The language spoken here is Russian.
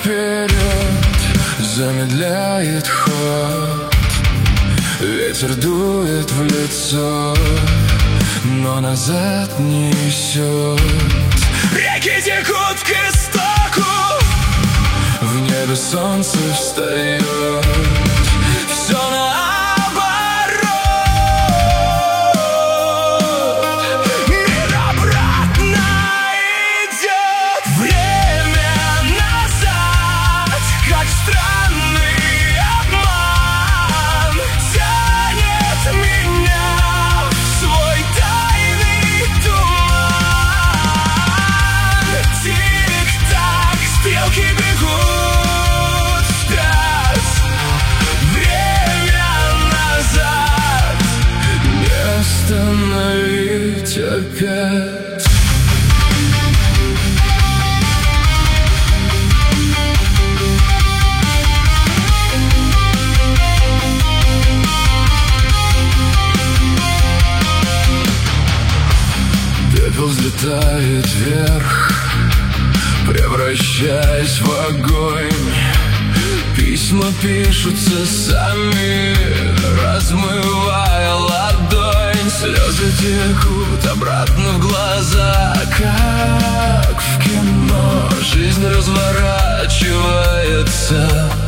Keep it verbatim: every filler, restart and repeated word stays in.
вперед замедляет ход. Ветер дует в лицо, но назад не несет. Реки текут к истоку, в небе солнце встает. Все наоборот, мир обратно идет. Время назад, как странный обман, тянет меня в свой тайный туман. Тик-так, стрелки бегут вскачь. Время назад не остановить опять. Пепел взлетает вверх, превращаясь в огонь. Письма пишутся сами, размывая ладонь. Слезы текут обратно в глаза, как в кино. Жизнь разворачивается